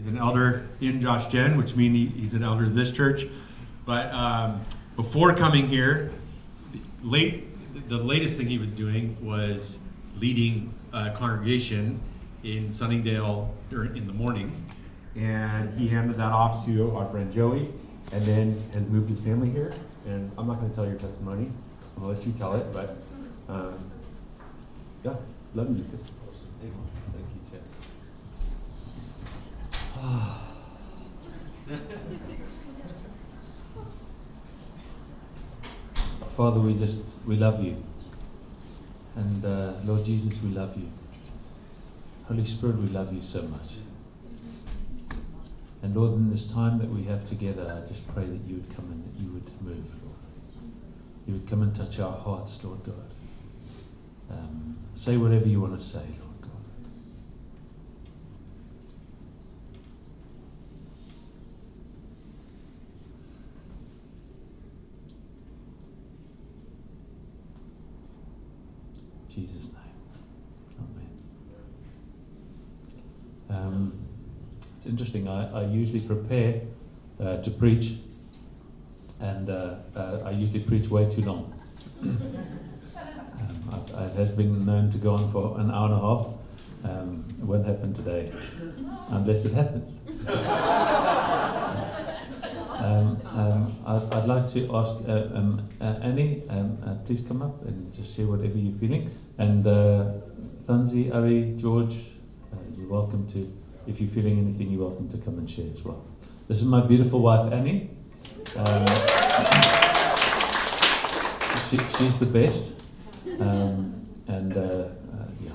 He's an elder in Josh Gen, which means he's an elder of this church. But before coming here, the latest thing he was doing was leading a congregation in Sunningdale in the morning. And he handed that off to our friend Joey, and then has moved his family here. And I'm not going to tell your testimony. I'm going to let you tell it, but yeah, love you, Lucas. Thank you, Chance. Father, we love you. And Lord Jesus, we love you. Holy Spirit, we love you so much. And Lord, in this time that we have together, I just pray that you would come and that you would move, Lord. You would come and touch our hearts, Lord God. Say whatever you want to say, Lord God. In Jesus' name. Amen. It's interesting. I usually prepare to preach, and I usually preach way too long. It has been known to go on for an hour and a half. It won't happen today, unless it happens. I'd like to ask Annie, please come up and just share whatever you're feeling. And Thanzi, Ari, George, you're welcome to. If you're feeling anything, you're welcome to come and share as well. This is my beautiful wife, Annie. She's the best. Yeah.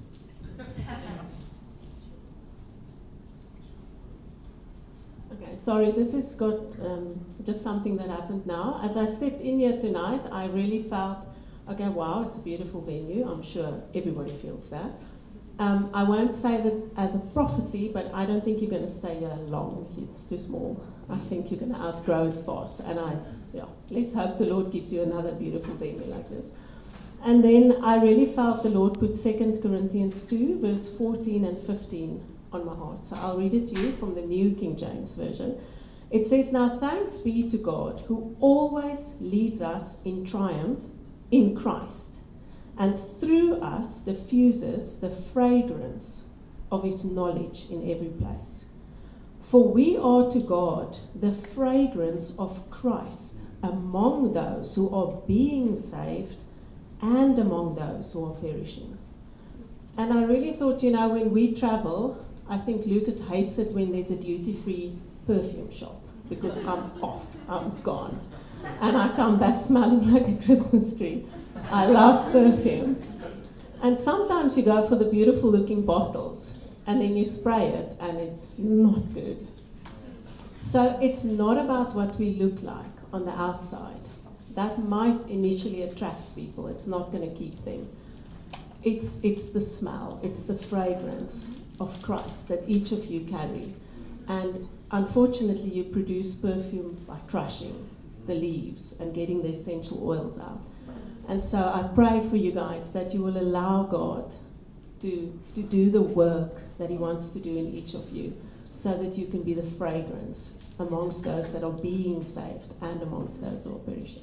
Okay, sorry, this has got just something that happened now. As I stepped in here tonight, I really felt, okay, wow, it's a beautiful venue. I'm sure everybody feels that. I won't say that as a prophecy, but I don't think you're going to stay here long. It's too small. I think you're going to outgrow it fast. And let's hope the Lord gives you another beautiful venue like this. And then I really felt the Lord put 2 Corinthians 2, verse 14 and 15 on my heart. So I'll read it to you from the New King James Version. It says, "Now thanks be to God, who always leads us in triumph in Christ, and through us diffuses the fragrance of his knowledge in every place. For we are to God the fragrance of Christ among those who are being saved and among those who are perishing." And I really thought, when we travel, I think Lucas hates it when there's a duty-free perfume shop, because I'm off, I'm gone. And I come back smelling like a Christmas tree. I love perfume. And sometimes you go for the beautiful looking bottles and then you spray it and it's not good. So it's not about what we look like on the outside. That might initially attract people. It's not going to keep them. It's the smell, it's the fragrance of Christ that each of you carry. And unfortunately you produce perfume by crushing the leaves and getting the essential oils out. And so I pray for you guys that you will allow God to do the work that he wants to do in each of you, so that you can be the fragrance amongst those that are being saved and amongst those who are perishing.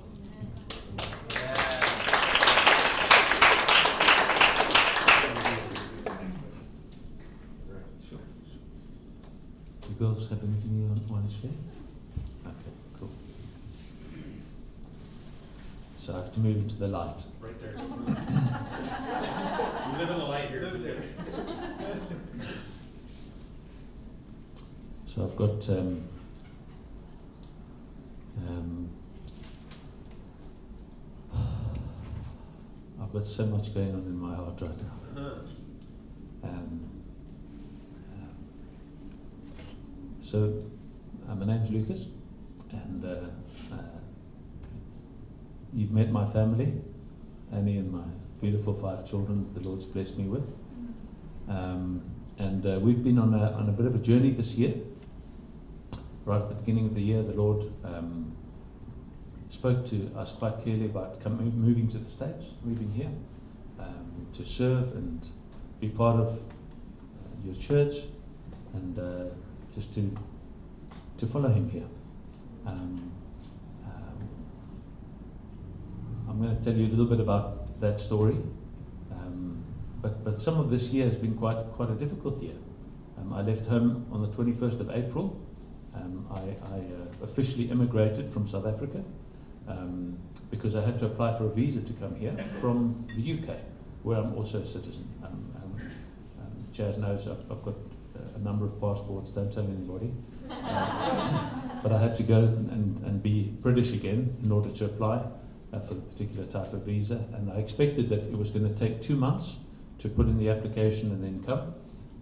You girls have anything you want to share? Okay, cool. So I have to move into the light. Right there. You live in the light here. So I've got I've got so much going on in my heart right now. So my name's Lucas, and you've met my family, Annie and my beautiful 5 children that the Lord's blessed me with. And we've been on a bit of a journey this year. Right at the beginning of the year, the Lord spoke to us quite clearly about moving to the States, moving here, to serve and be part of your church, and just to follow him here. I'm going to tell you a little bit about that story. But some of this year has been quite a difficult year. I left home on the 21st of April. I officially immigrated from South Africa because I had to apply for a visa to come here from the UK, where I'm also a citizen. Chaz knows I've got a number of passports, don't tell anybody. But I had to go and be British again in order to apply for the particular type of visa. And I expected that it was going to take 2 months to put in the application and then come.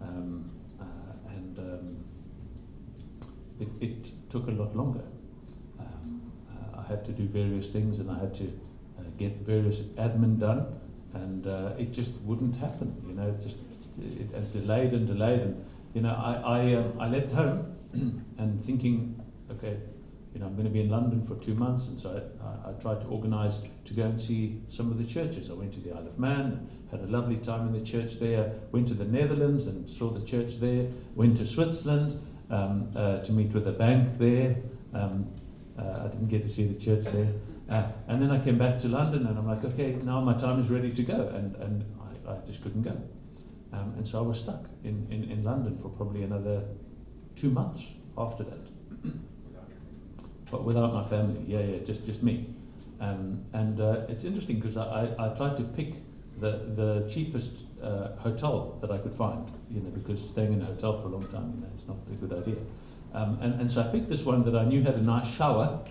It took a lot longer. I had to do various things, and I had to get various admin done, and it just wouldn't happen. It delayed and delayed, and I left home and thinking, okay, I'm going to be in London for 2 months, and so I tried to organise to go and see some of the churches. I went to the Isle of Man, had a lovely time in the church there. Went to the Netherlands and saw the church there. Went to Switzerland to meet with a bank there. I didn't get to see the church there. And then I came back to London, and I'm like, okay, now my time is ready to go, and I just couldn't go. And so I was stuck in London for probably another 2 months after that. But without my family, just me. And it's interesting because I tried to pick the cheapest hotel that I could find, because staying in a hotel for a long time, it's not a good idea. And so I picked this one that I knew had a nice shower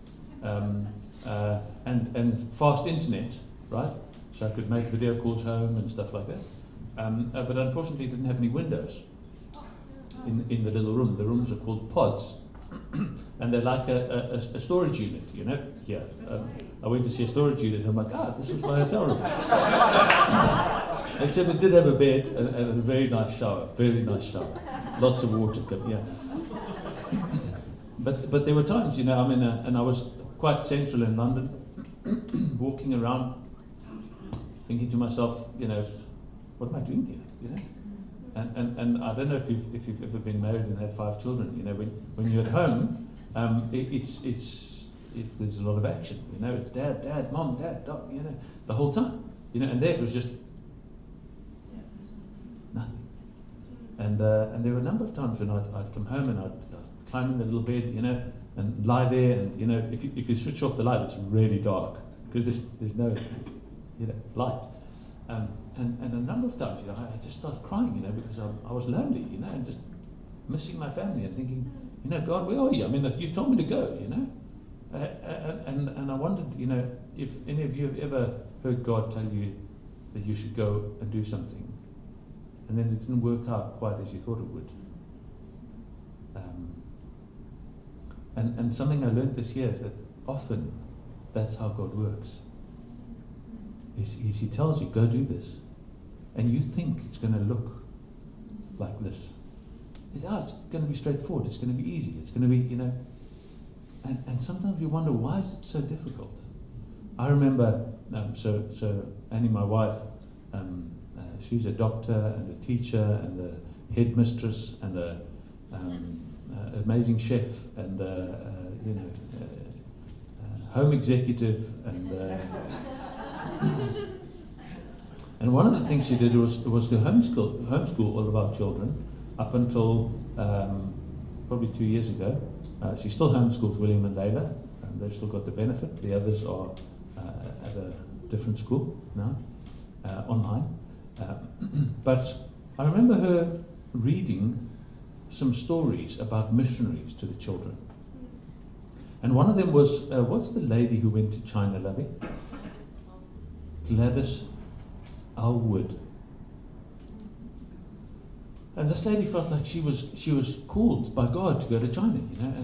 and fast internet, right? So I could make video calls home and stuff like that. But unfortunately, it didn't have any windows in the little room. The rooms are called pods. And they're like a storage unit, here. I went to see a storage unit, and I'm like, this is my hotel room. Except it did have a bed and a very nice shower, lots of water, But there were times, and I was quite central in London, walking around, thinking to myself, what am I doing here, And I don't know if you've ever been married and had 5 children. When you're at home, it's there's a lot of action. It's dad, mom, dad, dog. The whole time. And there it was just nothing. And there were a number of times when I'd come home and I'd climb in the little bed, and lie there. And if you switch off the light, it's really dark because there's no light. And a number of times, I just started crying, because I was lonely, and just missing my family and thinking, God, where are you? You told me to go, and I wondered, if any of you have ever heard God tell you that you should go and do something, and then it didn't work out quite as you thought it would. And something I learned this year is that often that's how God works. He tells you, go do this. And you think it's going to look like this. It's going to be straightforward. It's going to be easy. It's going to be, And sometimes you wonder, why is it so difficult? I remember, so Annie, my wife, she's a doctor and a teacher and a headmistress and a amazing chef and home executive and one of the things she did was to homeschool all of our children up until probably 2 years ago. She still homeschools William and Layla, and they've still got the benefit. The others are at a different school now, online. But I remember her reading some stories about missionaries to the children. And one of them was, what's the lady who went to China, Lovey? Gladys Aylward. And this lady felt like she was called by God to go to China,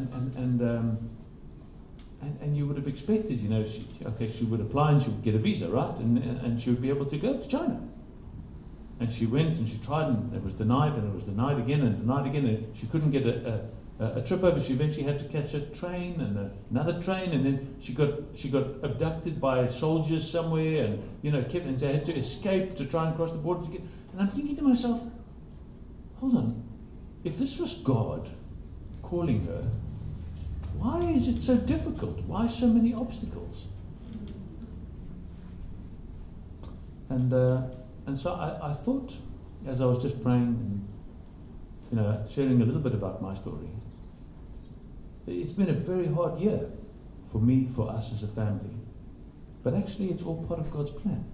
and you would have expected, she would apply and she would get a visa, right? And she would be able to go to China. And she went and she tried, and it was denied, and it was denied again and denied again, and she couldn't get a trip over. She eventually had to catch a train and another train, and then she got abducted by soldiers somewhere, and and they had to escape to try and cross the border to get. And I'm thinking to myself, hold on, if this was God calling her, why is it so difficult? Why so many obstacles? And so I thought, as I was just praying and sharing a little bit about my story, it's been a very hard year for me, for us as a family. But actually, it's all part of God's plan.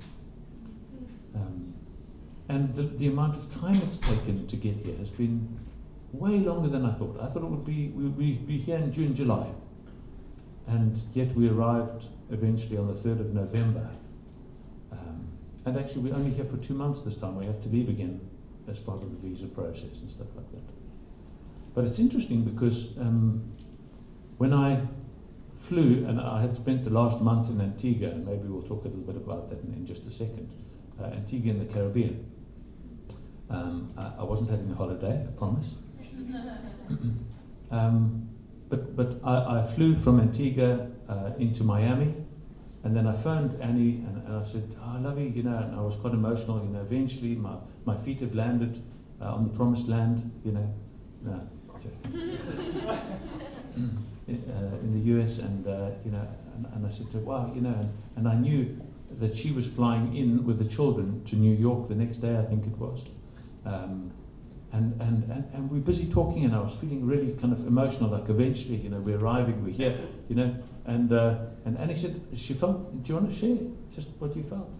And the amount of time it's taken to get here has been way longer than I thought. I thought we would be here in June, July. And yet we arrived eventually on the 3rd of November. And actually we're only here for 2 months this time. We have to leave again as part of the visa process and stuff like that. But it's interesting because when I flew, and I had spent the last month in Antigua, and maybe we'll talk a little bit about that in just a second, Antigua in the Caribbean. I wasn't having a holiday, I promise. But I flew from Antigua into Miami, and then I phoned Annie and I said, I love you, and I was quite emotional, eventually my feet have landed on the promised land, no, in the US, and I said to her, wow, and I knew that she was flying in with the children to New York the next day, I think it was. And we're busy talking, and I was feeling really kind of emotional, like eventually, we're arriving, we're here, and Annie said, she felt, do you want to share just what you felt?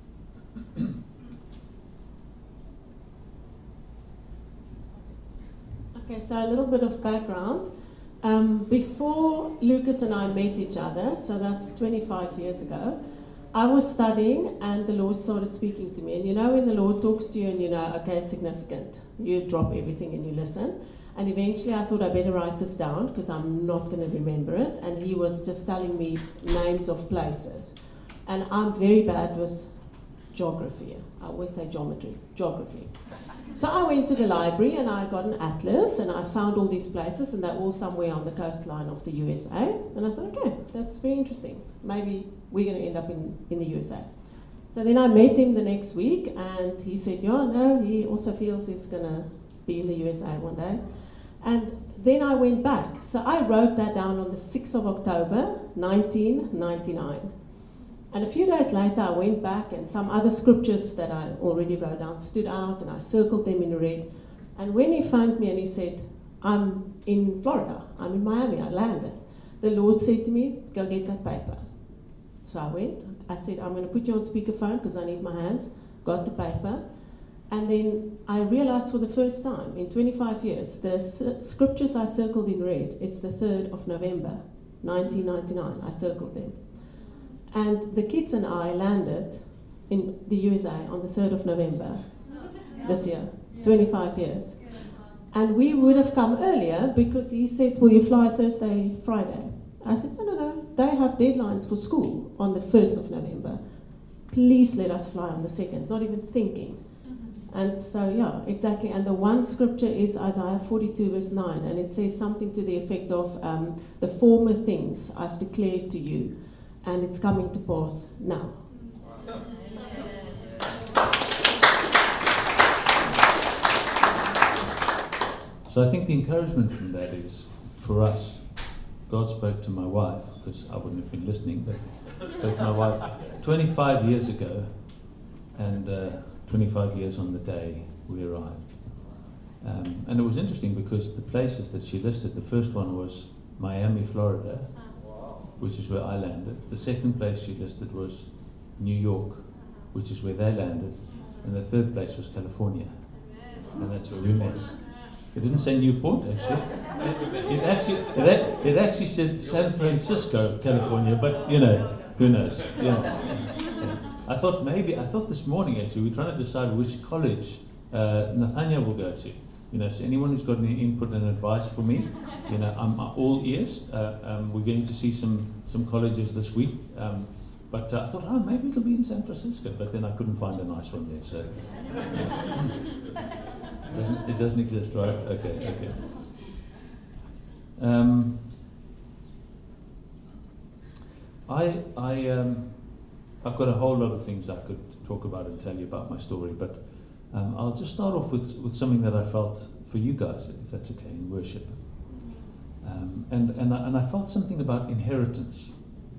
Okay, so a little bit of background. Before Lucas and I met each other, so that's 25 years ago, I was studying and the Lord started speaking to me. And when the Lord talks to you and okay, it's significant, you drop everything and you listen. And eventually I thought I better write this down because I'm not going to remember it. And he was just telling me names of places. And I'm very bad with geography. I always say geography. So I went to the library and I got an atlas and I found all these places and they're all somewhere on the coastline of the USA. And I thought, okay, that's very interesting. Maybe we're going to end up in the USA. So then I met him the next week and he said, no, he also feels he's going to be in the USA one day. And then I went back. So I wrote that down on the 6th of October, 1999. And a few days later, I went back and some other scriptures that I already wrote down stood out and I circled them in red. And when he phoned me and he said, I'm in Florida, I'm in Miami, I landed, the Lord said to me, go get that paper. So I went, I said, I'm going to put you on speakerphone because I need my hands, got the paper. And then I realized for the first time in 25 years, the scriptures I circled in red is the 3rd of November, 1999. I circled them. And the kids and I landed in the USA on the 3rd of November this year, 25 years. And we would have come earlier because he said, will you fly Thursday, Friday? I said, no, they have deadlines for school on the 1st of November. Please let us fly on the 2nd, not even thinking. And so, yeah, exactly. And the one scripture is Isaiah 42 verse 9, and it says something to the effect of, the former things I've declared to you, and it's coming to pass now. So I think the encouragement from that is, for us, God spoke to my wife, because I wouldn't have been listening, but spoke to my wife 25 years ago, and 25 years on the day we arrived. And it was interesting because the places that she listed, the first one was Miami, Florida, which is where I landed. The second place she listed was New York, which is where they landed. And the third place was California. And that's where we met. It didn't say Newport, actually. It actually said San Francisco, California, but who knows? Yeah. I thought this morning, actually, we're trying to decide which college Nathaniel will go to. So anyone who's got any input and advice for me, I'm all ears. We're going to see some colleges this week. But I thought, maybe it'll be in San Francisco. But then I couldn't find a nice one there. So it doesn't exist, right? Okay. I've got a whole lot of things I could talk about and tell you about my story, but I'll just start off with something that I felt for you guys, if that's okay, in worship. And I felt something about inheritance.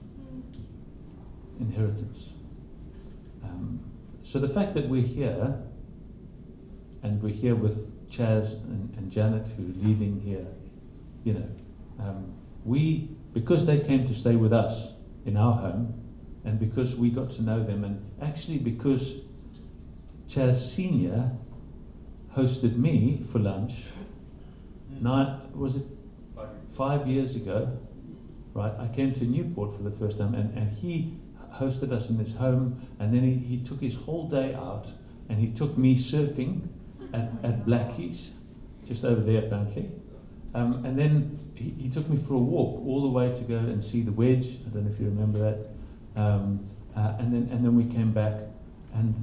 Inheritance. So the fact that we're here, and we're here with Chaz and Janet, who are leading here, because they came to stay with us in our home, and because we got to know them, and actually because Chaz Senior hosted me for lunch, was it 5 years ago, right? I came to Newport for the first time, and he hosted us in his home, and then he took his whole day out, and he took me surfing at Blackheath, just over there apparently, and then he took me for a walk all the way to go and see the Wedge. I don't know if you remember that, and then we came back, and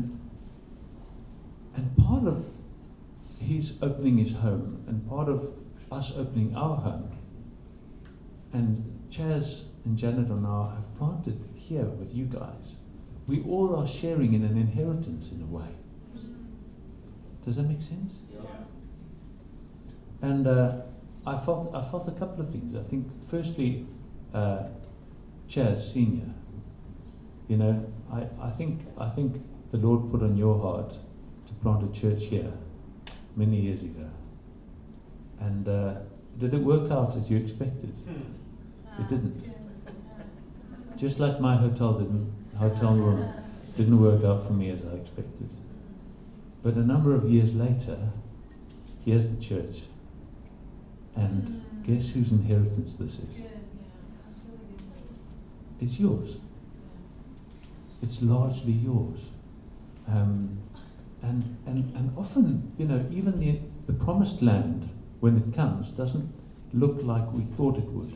part of his opening his home, and part of us opening our home, and Chaz and Janet and I have planted here with you guys. We all are sharing in an inheritance in a way. Does that make sense? Yeah. And I felt a couple of things. I think firstly, Chaz Senior, I think the Lord put on your heart to plant a church here many years ago. And did it work out as you expected? It didn't. Just like my hotel room didn't work out for me as I expected. But a number of years later, here's the church. And guess whose inheritance this is? It's yours. It's largely yours. And often, even the promised land, when it comes, doesn't look like we thought it would.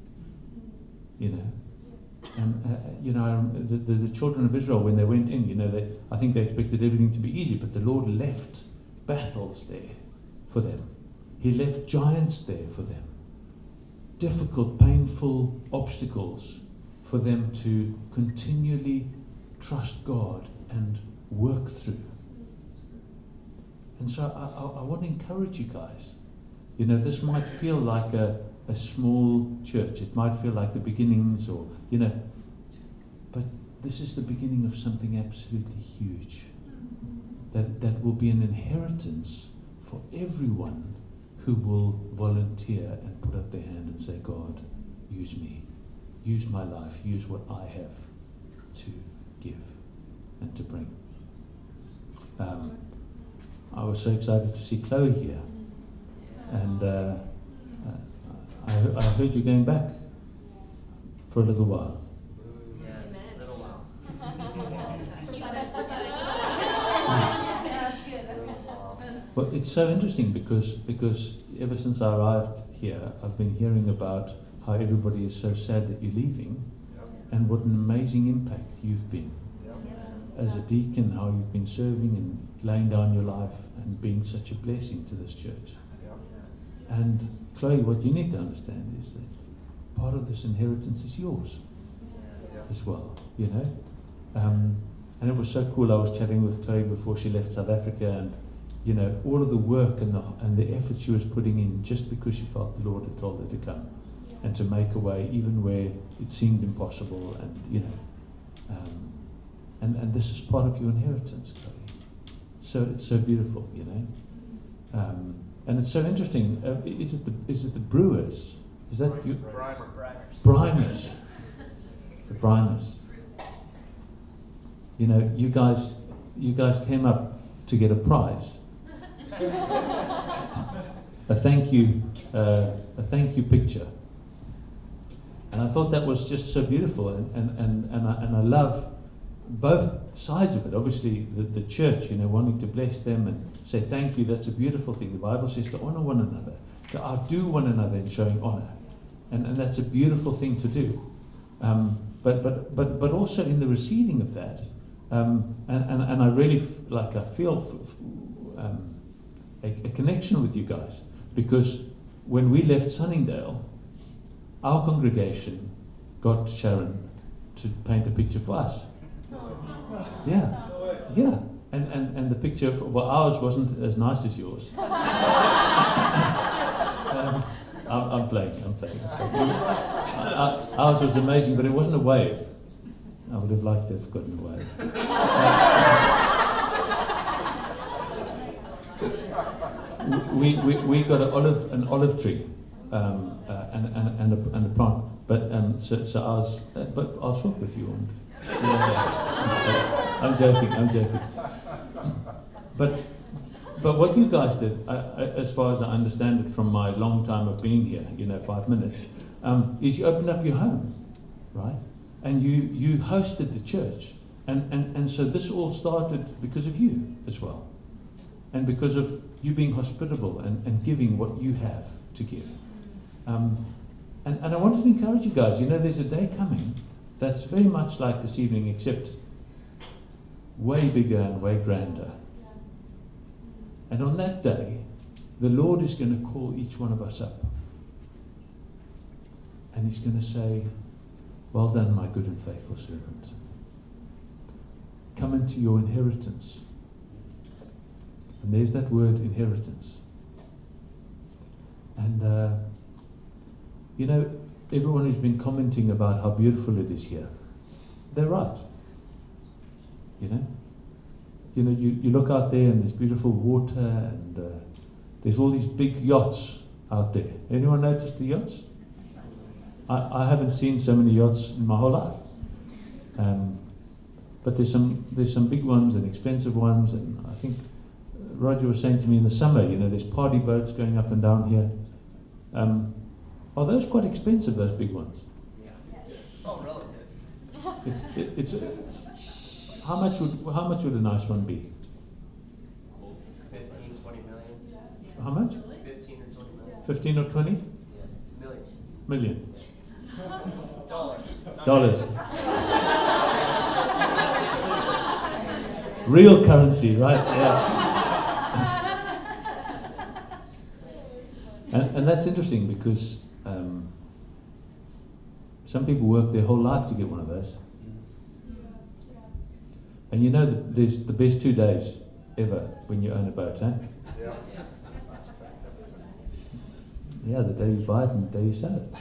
The children of Israel, when they went in, I think they expected everything to be easy, but the Lord left battles there for them. He left giants there for them. Difficult, painful obstacles for them to continually trust God and work through. And so I want to encourage you guys. This might feel like a small church. It might feel like the beginnings, or but this is the beginning of something absolutely huge that will be an inheritance for everyone who will volunteer and put up their hand and say, God, use me, use my life, use what I have to give and to bring. I was so excited to see Chloe here, and I heard you going back for a little while. Yes, a little while. Well, it's so interesting because ever since I arrived here, I've been hearing about how everybody is so sad that you're leaving, and what an amazing impact you've been as a deacon, how you've been serving and laying down your life and being such a blessing to this church. And Chloe, what you need to understand is that part of this inheritance is yours as well, And it was so cool. I was chatting with Chloe before she left South Africa, and all of the work and the effort she was putting in just because she felt the Lord had told her to come and to make a way even where it seemed impossible, and this is part of your inheritance, Chloe. It's so beautiful, and it's so interesting. Is it the Brewers? Is that you? Brimers. The Brimers. You guys came up to get a prize. a thank you picture. And I thought that was just so beautiful, and I love both sides of it. Obviously the church, wanting to bless them and say thank you, that's a beautiful thing. The Bible says to honor one another, to outdo one another in showing honor. And that's a beautiful thing to do. But also in the receiving of that, and I really I feel a connection with you guys, because when we left Sunningdale, our congregation got Sharon to paint a picture for us. Yeah. And the picture, ours wasn't as nice as yours. I'm I'm playing. Ours was amazing, but it wasn't a wave. I would have liked to have gotten a wave. we got an olive tree and a plant, but so ours. But I'll swap if you want. I'm joking. But what you guys did, as far as I understand it from my long time of being here, 5 minutes, is you opened up your home, right? And you hosted the church. And so this all started because of you as well. And because of you being hospitable and giving what you have to give. And I wanted to encourage you guys, there's a day coming that's very much like this evening, except way bigger and way grander. And on that day, the Lord is going to call each one of us up. And He's going to say, well done, my good and faithful servant. Come into your inheritance. And there's that word, inheritance. And, everyone who's been commenting about how beautiful it is here, they're right. You look out there and there's beautiful water and there's all these big yachts out there. Anyone noticed the yachts? I haven't seen so many yachts in my whole life. But there's some big ones and expensive ones, and I think Roger was saying to me in the summer, there's party boats going up and down here. Are those quite expensive, those big ones? Yeah. It's all relative. It's how much would a nice one be? 15, 20 million. How much? 15 or 20 million. 15 or 20? Yeah. Million. Dollars. Real currency, right? Yeah. And that's interesting because some people work their whole life to get one of those. And there's the best 2 days ever when you own a boat, eh? Yeah, the day you buy it and the day you sell it.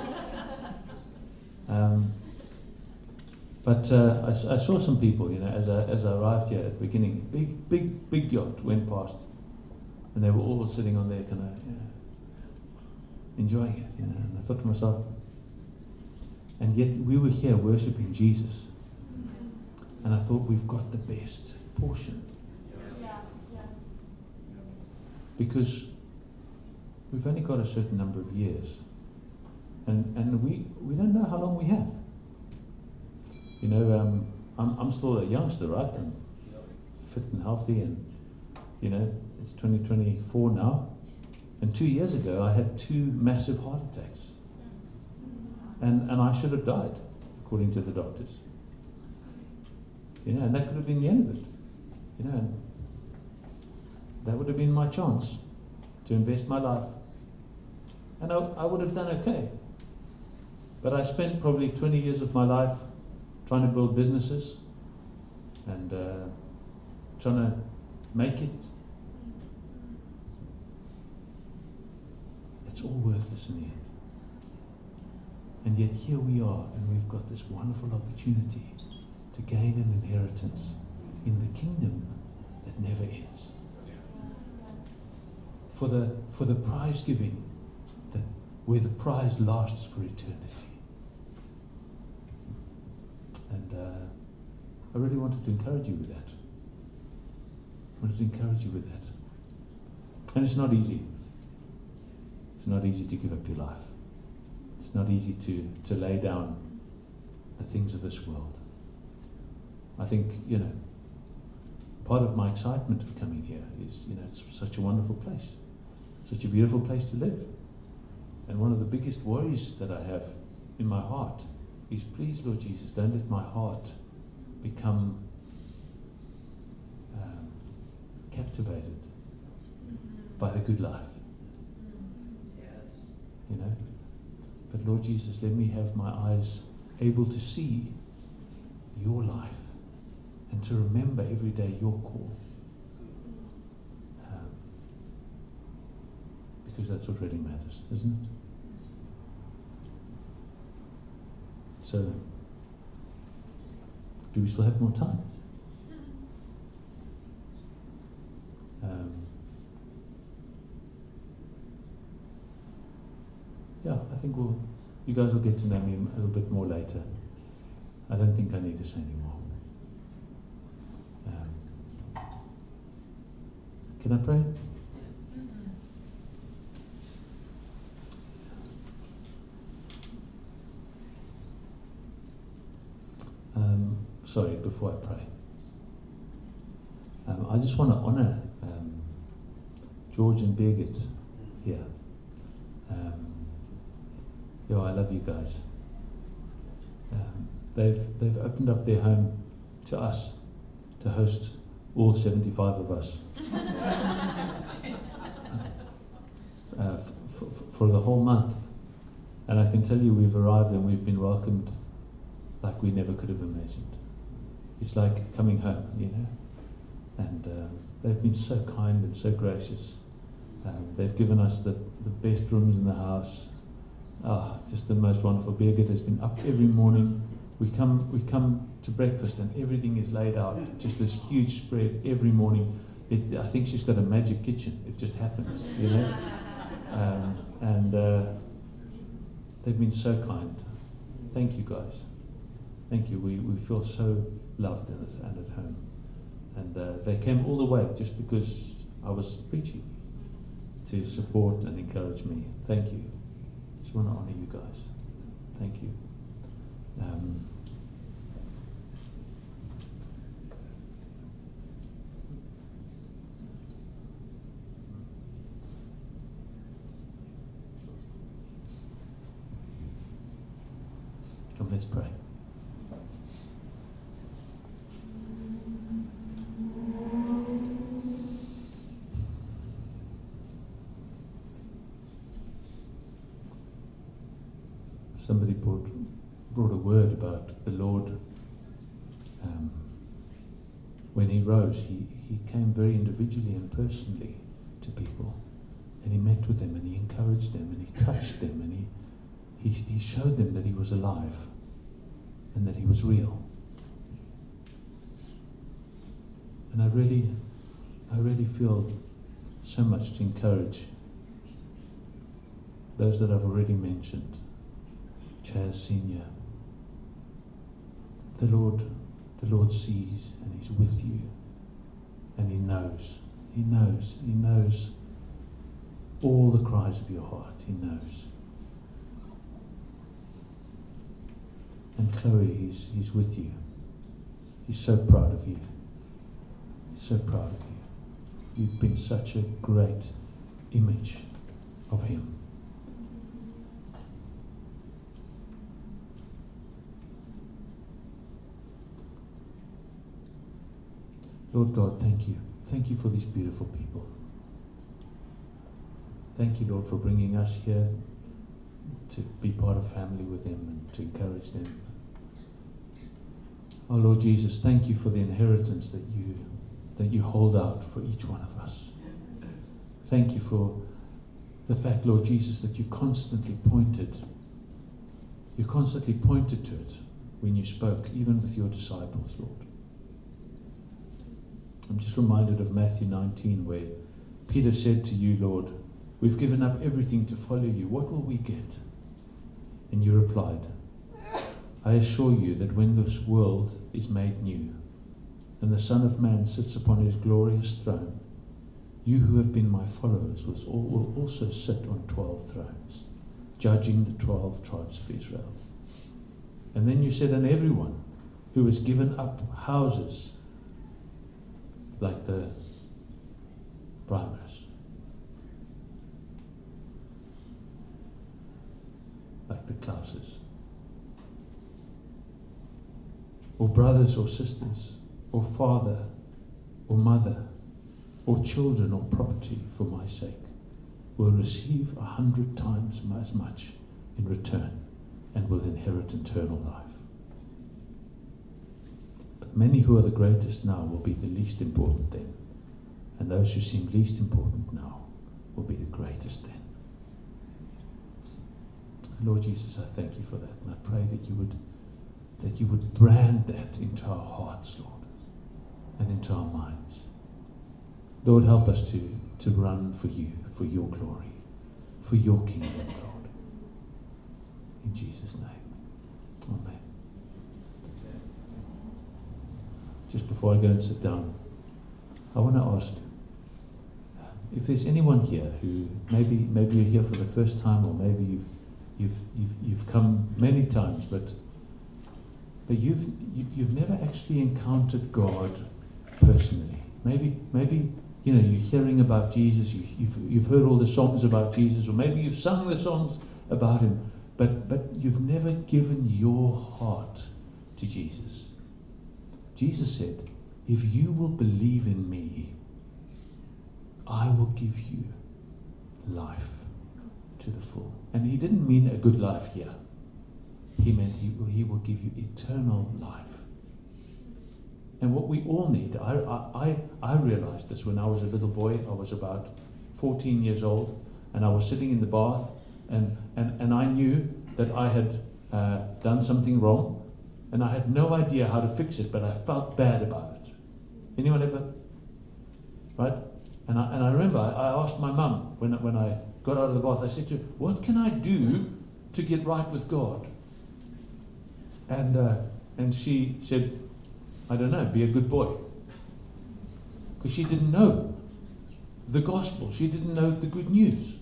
But I saw some people, as I arrived here at the beginning, big yacht went past, and they were all sitting on there, kind of enjoying it, And I thought to myself, and yet we were here worshiping Jesus, and I thought we've got the best portion, because we've only got a certain number of years, and we don't know how long we have. I'm still a youngster, right? I'm fit and healthy, and it's 2024 now. And 2 years ago, I had 2 massive heart attacks, and I should have died, according to the doctors. And that could have been the end of it. And that would have been my chance to invest my life, and I would have done okay. But I spent probably 20 years of my life trying to build businesses and trying to make it. It's all worthless in the end. And yet here we are, and we've got this wonderful opportunity to gain an inheritance in the kingdom that never ends. For the prize giving, where the prize lasts for eternity. And I really wanted to encourage you with that. And it's not easy. It's not easy to give up your life. It's not easy to lay down the things of this world. I think, part of my excitement of coming here is, it's such a wonderful place. Such a beautiful place to live. And one of the biggest worries that I have in my heart is, please, Lord Jesus, don't let my heart become captivated by the good life. But Lord Jesus, let me have my eyes able to see your life and to remember every day your call. Because that's what really matters, isn't it? So, do we still have more time? Yeah, I think you guys will get to know me a little bit more later. I don't think I need to say any more. Can I pray? Sorry, before I pray. I just want to honour George and Birgit here. I love you guys. They've opened up their home to us to host all 75 of us for the whole month. And I can tell you, we've arrived and we've been welcomed like we never could have imagined. It's like coming home, you know. And they've been so kind and so gracious. They've given us the best rooms in the house. Just the most wonderful. Birgit has been up every morning. We come to breakfast and everything is laid out. Just this huge spread every morning. I think she's got a magic kitchen. It just happens, you know. And they've been so kind. Thank you, guys. Thank you. We feel so loved and at home. And they came all the way just because I was preaching to support and encourage me. Thank you. Just want to honor you guys. Thank you. Come, let's pray. Somebody brought a word about the Lord. When he rose, he came very individually and personally to people, and he met with them and he encouraged them and he touched them and he showed them that he was alive and that he was real. And I really feel so much to encourage those that I've already mentioned. Chaz Senior. The Lord sees and he's with you, and he knows all the cries of your heart. He knows. And Chloe, he's with you. He's so proud of you. He's so proud of you. You've been such a great image of him. Lord God, thank you. Thank you for these beautiful people. Thank you, Lord, for bringing us here to be part of family with them and to encourage them. Oh, Lord Jesus, thank you for the inheritance that you hold out for each one of us. Thank you for the fact, Lord Jesus, that you constantly pointed to it when you spoke, even with your disciples, Lord. I'm just reminded of Matthew 19, where Peter said to you, Lord, we've given up everything to follow you. What will we get? And you replied, I assure you that when this world is made new and the Son of Man sits upon his glorious throne, you who have been my followers will also sit on 12 thrones, judging the 12 tribes of Israel. And then you said, and everyone who has given up houses like the Brahmas, like the Klauses, or brothers or sisters, or father or mother, or children or property for my sake, will receive 100 times as much in return and will inherit eternal life. But many who are the greatest now will be the least important then, and those who seem least important now will be the greatest then. Lord Jesus, I thank you for that, and I pray that you would that you would brand that into our hearts, Lord, and into our minds. Lord, help us to run for you, for your glory, for your kingdom, Lord. In Jesus' name. Amen. Just before I go and sit down, I want to ask if there's anyone here who maybe you're here for the first time, or maybe you've come many times, but you've never actually encountered God personally. Maybe you're hearing about Jesus, you've heard all the songs about Jesus, or maybe you've sung the songs about him, but you've never given your heart to Jesus. Jesus said, if you will believe in me, I will give you life to the full. And he didn't mean a good life here. He meant he will give you eternal life. And what we all need, I realized this when I was a little boy. I was about 14 years old, and I was sitting in the bath, and I knew that I had done something wrong, and I had no idea how to fix it, but I felt bad about it. Anyone ever? Right? And I remember I asked my mum when I got out of the bath, I said to her, what can I do to get right with God? And she said, I don't know, be a good boy. Because she didn't know the gospel. She didn't know the good news.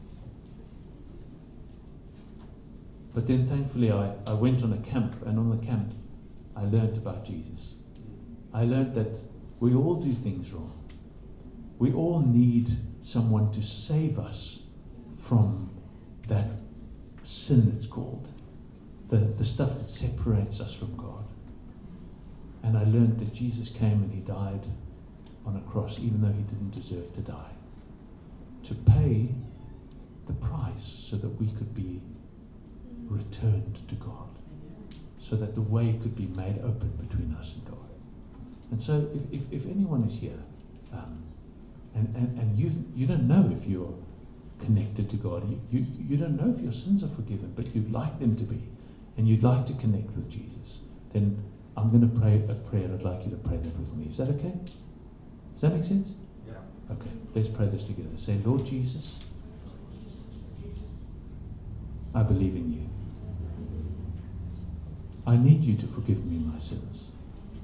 But then thankfully I went on a camp, and on the camp I learned about Jesus. I learned that we all do things wrong. We all need someone to save us from that sin, it's called. The stuff that separates us from God. And I learned that Jesus came and he died on a cross, even though he didn't deserve to die, to pay the price so that we could be returned to God, so that the way could be made open between us and God. And so if anyone is here, and you don't know if you're connected to God, you don't know if your sins are forgiven, but you'd like them to be, and you'd like to connect with Jesus, then I'm going to pray a prayer, and I'd like you to pray that with me. Is that okay? Does that make sense? Yeah. Okay, let's pray this together. Say, Lord Jesus, I believe in you. I need you to forgive me my sins.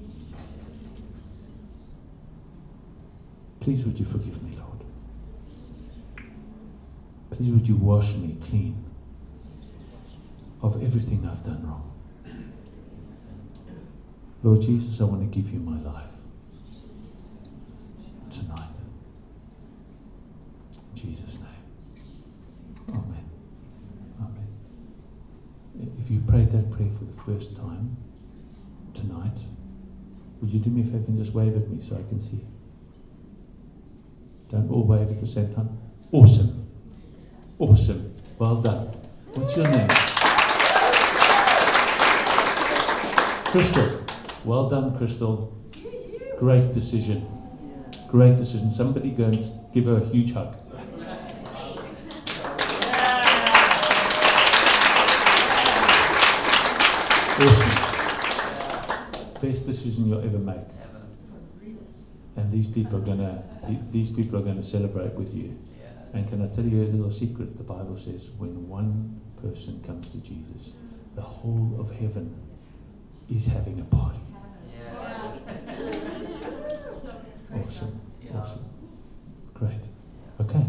Please would you forgive me, Lord. Please would you wash me clean of everything I've done wrong. Lord Jesus, I want to give you my life tonight. In Jesus' name. Amen. Amen. If you prayed that prayer for the first time tonight, would you do me a favor and just wave at me so I can see? Don't all wave at the same time. Awesome. Awesome. Well done. What's your name? Crystal. Well done, Crystal. Great decision. Great decision. Somebody go and give her a huge hug. Awesome. Best decision you'll ever make. And these people are gonna celebrate with you. And can I tell you a little secret? The Bible says when one person comes to Jesus, the whole of heaven is having a party. Awesome. Awesome. Great. Okay.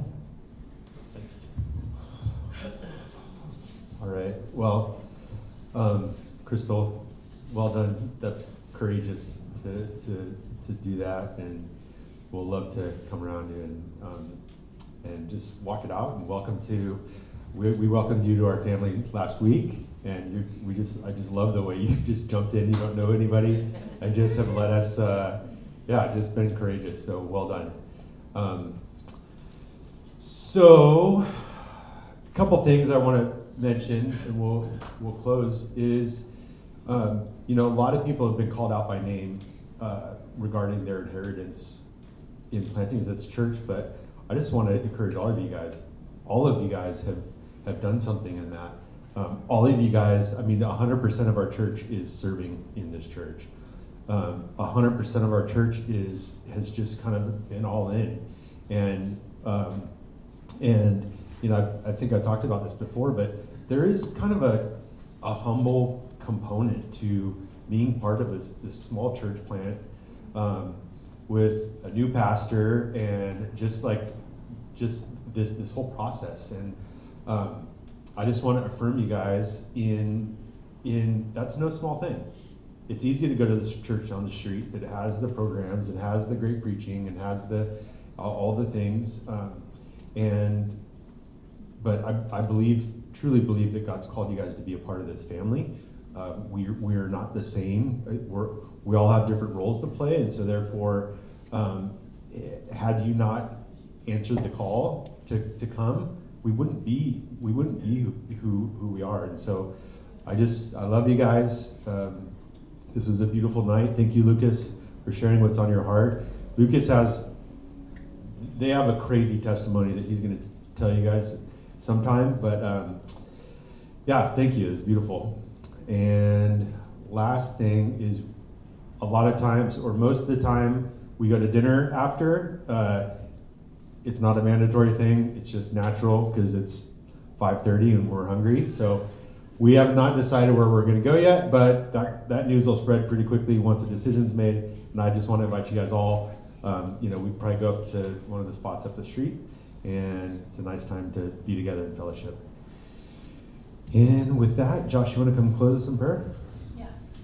All right. Well, Crystal, well done. That's courageous to do that, and we'll love to come around you and just walk it out. And welcome to. We welcomed you to our family last week, and I just love the way you just jumped in. You don't know anybody, and just have let us. Just been courageous. So well done. So, a couple things I want to mention, and we'll close. Is a lot of people have been called out by name regarding their inheritance in Plantings at church, but I just want to encourage all of you guys. All of you guys have done something in that. all of you guys, I mean, 100% of our church is serving in this church. 100% of our church has just kind of been all in, and you know, I think I talked about this before, but there is kind of a humble component to being part of this small church plant with a new pastor and just this whole process. And I just want to affirm you guys in that's no small thing. It's easy to go to this church down the street that has the programs and has the great preaching and has all the things, but I truly believe that God's called you guys to be a part of this family. We are not the same. We all have different roles to play, and so therefore, had you not answered the call to come, we wouldn't be who we are. And so, I love you guys. This was a beautiful night. Thank you, Lucas, for sharing what's on your heart. Lucas they have a crazy testimony that he's going to tell you guys sometime, but yeah, thank you. It was beautiful. And last thing is, a lot of times, or most of the time, we go to dinner after. It's not a mandatory thing. It's just natural because it's 5:30 and we're hungry. So we have not decided where we're going to go yet, but that news will spread pretty quickly once a decision's made. And I just want to invite you guys all. We probably go up to one of the spots up the street, and it's a nice time to be together in fellowship. And with that, Josh, you want to come close us in prayer? Yeah.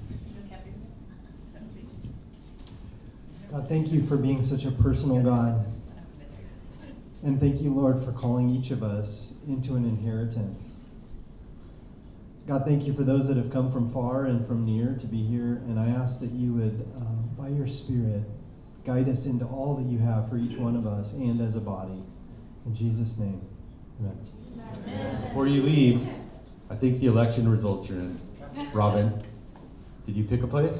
God, thank you for being such a personal God. And thank you, Lord, for calling each of us into an inheritance. God, thank you for those that have come from far and from near to be here. And I ask that you would, by your Spirit, guide us into all that you have for each one of us and as a body. In Jesus' name, amen. Amen. Before you leave, I think the election results are in. Robin, did you pick a place?